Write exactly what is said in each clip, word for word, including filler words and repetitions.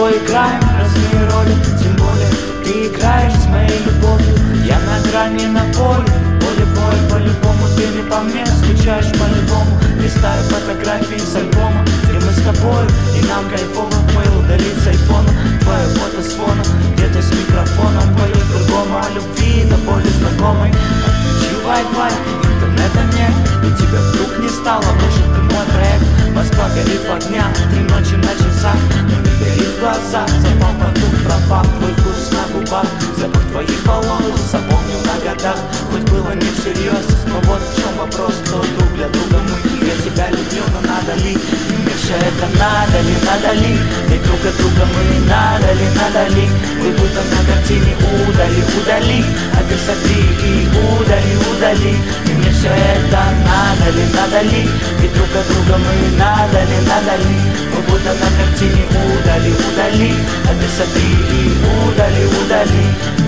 тобой играем разные роли, тем более ты играешь с моей любовью. Я на грани, на поле, поле боя по-любому. Ты не по мне, скучаешь по-любому. Листаю фотографии с альбома, где мы с тобой, и нам кайфово. Фейл удалить с айфона, твое фото с фона, где-то с микрофоном пою другому о любви, до боли знакомой. Отключи Wi-Fi, интернета нет, и тебя вдруг не стало, может ты мой проект. Москва горит в огнях, три ночи на часах, но не горит в глазах. Запал потух, пропал твой вкус на губах, запах твоих волос запомнил на годах. Хоть было не всерьез, но вот в чем вопрос, кто друг для друга мы. Я тебя люблю, но надо ли мне все это, надо ли, надо ли? Ведь друг от друга мы, надо ли, надо ли? Мы будто на картине, удали, удали, а ты сотри и удали, удали. И мне все это, надо ли, надо ли? Ведь друг от друга мы, надо ли, надо ли? Мы будто на картине, удали, удали, а ты сотри и удали, удали.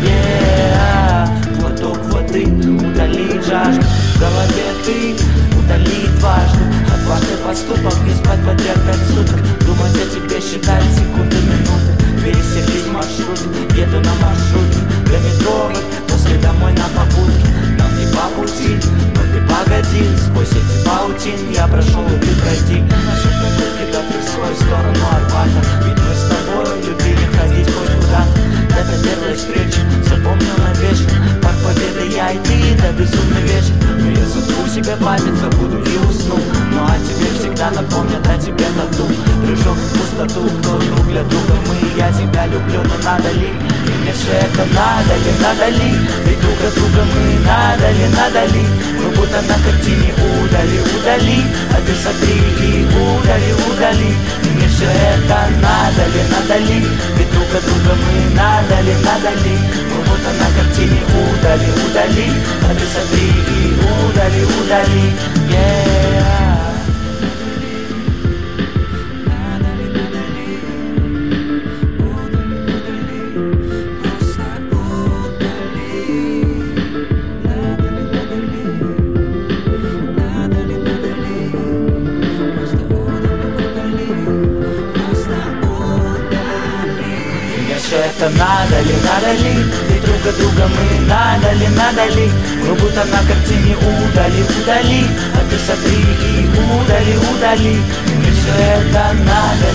Yeah. Глоток воды, удалить жажду, в голове ты, удалить важно. Отважный поступок, не спать подряд пять суток, думать о тебе, считать секунды, минуты. Пересеклись маршрут, еду на маршрутке пятиметровый, после домой на попутке. Нам не по пути, но ты погоди, сквозь эти паутин я прошел и ты пройди. Наши прогулки до Тверской в сторону Арбата, ведь мы с тобой любили ходить хоть куда. Это первая встреча, запомнил навечно. Парк Победы, я и ты, да безумный вечер. Но я сотру себе память, забуду и усну. Ну а тебе всегда напомнят о тебе тату. Прыжок в пустоту, кто друг для друга мы. Я тебя люблю, но надо ли? И мне все это надо ли, надо ли? Ведь друг от друга мы, надо ли, надо ли? Мы будто на картине, удали, удали, а ты сотри и удали, удали. И мне все это надо ли, надо ли? Ведь друг от друга мы, надо ли, надо ли? Мы будто на картине, удали, удали, а ты сотри и удали, удали. Yeah. Все это надо ли, надо ли? Ведь друг от друга мы, надо ли, надо ли? Мы будто на картине, удали, удали, а ты сотри и удали, удали. И мне все это надо